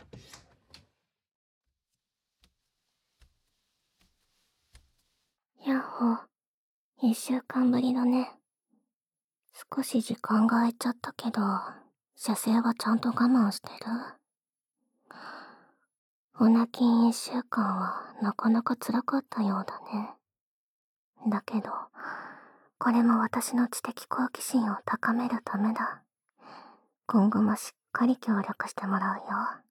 やっほ、1週間ぶりだね。少し時間が空いちゃったけど、射精はちゃんと我慢してる？オナキン1週間はなかなか辛かったようだね。だけど、これも私の知的好奇心を高めるためだ。今後もしっかり協力してもらうよ。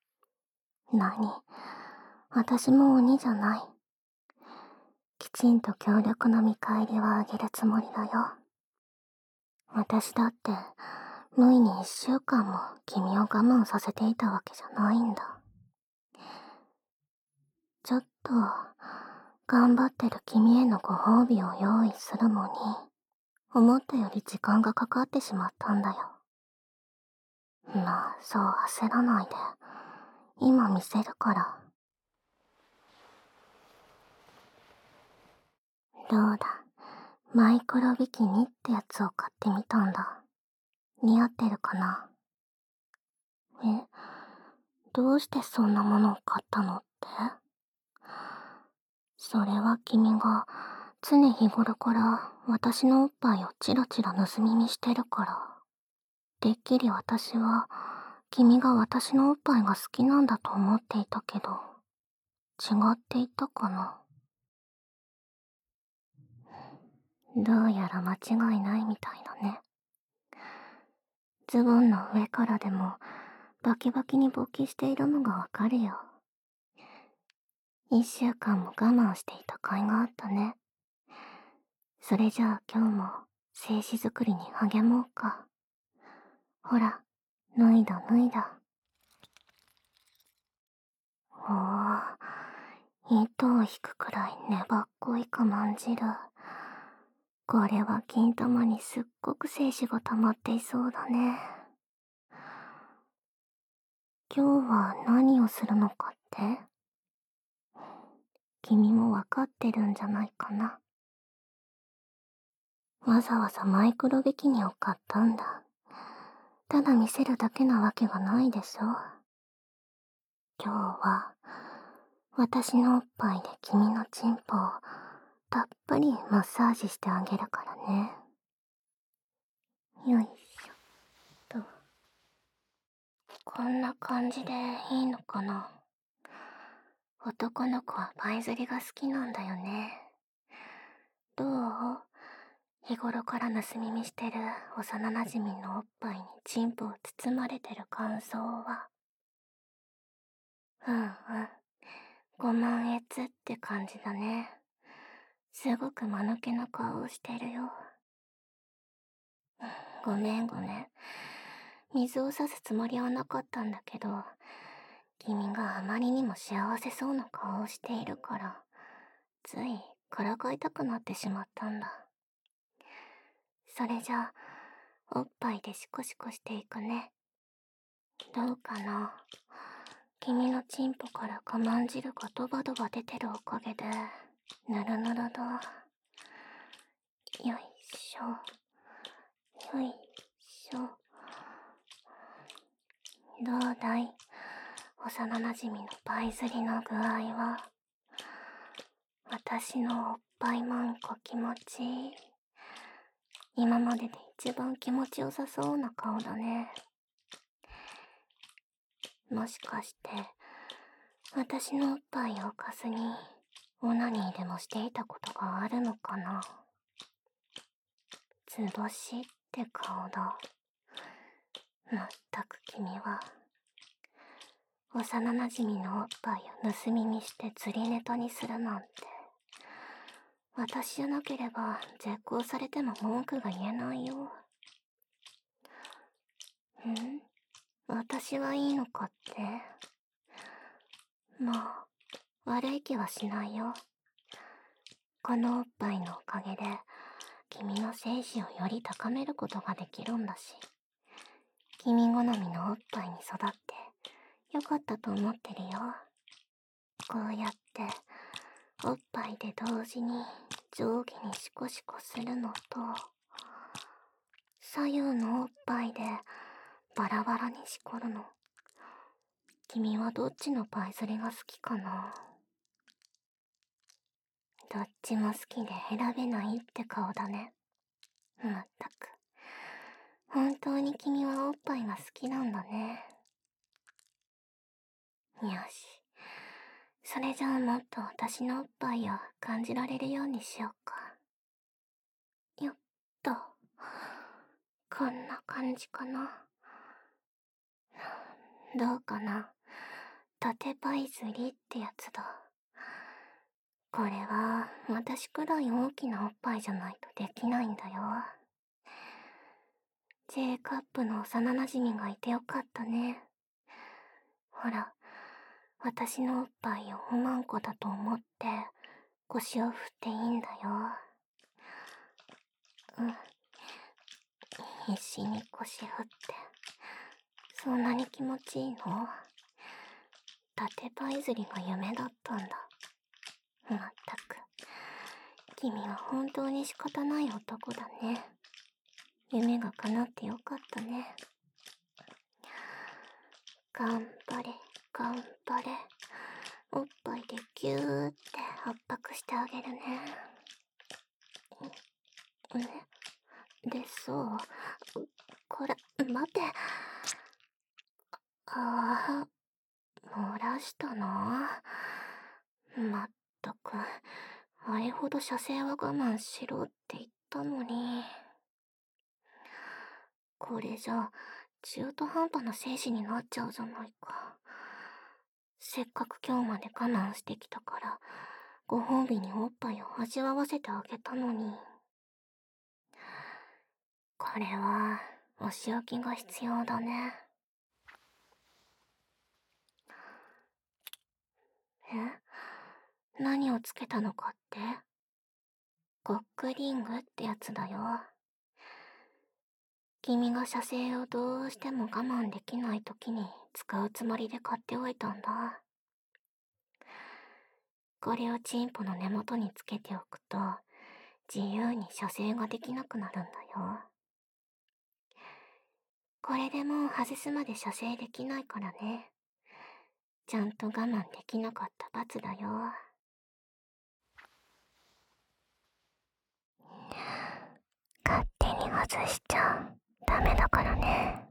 私も鬼じゃない。きちんと協力の見返りはあげるつもりだよ。私だって、無意に1週間も君を我慢させていたわけじゃないんだ。ちょっと、頑張ってる君へのご褒美を用意するのに、思ったより時間がかかってしまったんだよ。まあ、そう焦らないで。今見せるから。どうだ、マイクロビキニってやつを買ってみたんだ。似合ってるかな？え、どうしてそんなものを買ったのって？それは君が常日頃から私のおっぱいをチラチラ盗み見してるから。てっきり私は君が私のおっぱいが好きなんだと思っていたけど、違っていたかな。どうやら間違いないみたいだね。ズボンの上からでもバキバキに勃起しているのがわかるよ。1週間も我慢していた甲斐があったね。それじゃあ今日も精子作りに励もうか。ほら、脱いだ脱いだ。おー、糸を引くくらい粘っこいかまんじる。これは金玉にすっごく精子が溜まっていそうだね。今日は何をするのかって？君もわかってるんじゃないかな。わざわざマイクロビキニを買ったんだ。ただ見せるだけなわけがないでしょ。今日は私のおっぱいで君のチンポをたっぷりマッサージしてあげるからね。よいしょと。こんな感じでいいのかな。男の子はパイ釣りが好きなんだよね。どう？日頃から盗み見してる幼馴染のおっぱいにチンポを包まれてる感想は。うんうん。ご満悦って感じだね。すごく間抜けな顔をしてるよ。ごめんごめん。水を差すつもりはなかったんだけど、君があまりにも幸せそうな顔をしているから、ついからかいたくなってしまったんだ。それじゃあ、おっぱいでシコシコしていくね。どうかな。君のチンポから我慢汁がドバドバ出てるおかげで、ぬるぬるだ。よいしょ。よいしょ。どうだい？幼馴染のパイ釣りの具合は。私のおっぱいまんこ気持ちいい。今までで一番気持ちよさそうな顔だね。もしかして、私のおっぱいをかすに、オナニーでもしていたことがあるのかな。図星って顔だ。まったく君は、幼馴染のおっぱいを盗み見して釣りネタにするなんて。私じゃなければ絶交されても文句が言えないよ。私はいいのかって？まあ、悪い気はしないよ。このおっぱいのおかげで、君の精子をより高めることができるんだし、君好みのおっぱいに育ってよかったと思ってるよ。こうやっておっぱいで同時に上下にシコシコするのと、左右のおっぱいでバラバラにしこるの、 君はどっちのパイズリが好きかな？どっちも好きで選べないって顔だね。まったく。本当に君はおっぱいが好きなんだね。よし。それじゃあもっと私のおっぱいを感じられるようにしようか。よっと。こんな感じかな。どうかな。縦パイズリってやつだ。これは私くらい大きなおっぱいじゃないとできないんだよ。J カップの幼馴染がいてよかったね。ほら、私のおっぱいをおまんこだと思って腰を振っていいんだよ。うん。必死に腰振って。そんなに気持ちいいの？縦パイズリが夢だったんだ。まったく。君は本当に仕方ない男だね。夢が叶ってよかったね。頑張れ、頑張れ。おっぱいでギューって圧迫してあげるね。で、そう。これ、待って。ああ、漏らしたな。まったく、あれほど射精は我慢しろって言ったのに。これじゃ、中途半端な精子になっちゃうじゃないか。せっかく今日まで我慢してきたから、ご褒美におっぱいを味わわせてあげたのに。これは、お仕置きが必要だね。何をつけたのかって？コックリングってやつだよ。君が射精をどうしても我慢できない時に使うつもりで買っておいたんだ。これをチンポの根元につけておくと、自由に射精ができなくなるんだよ。これでもう外すまで射精できないからね。ちゃんと我慢できなかった罰だよ。勝手に外しちゃダメだからね。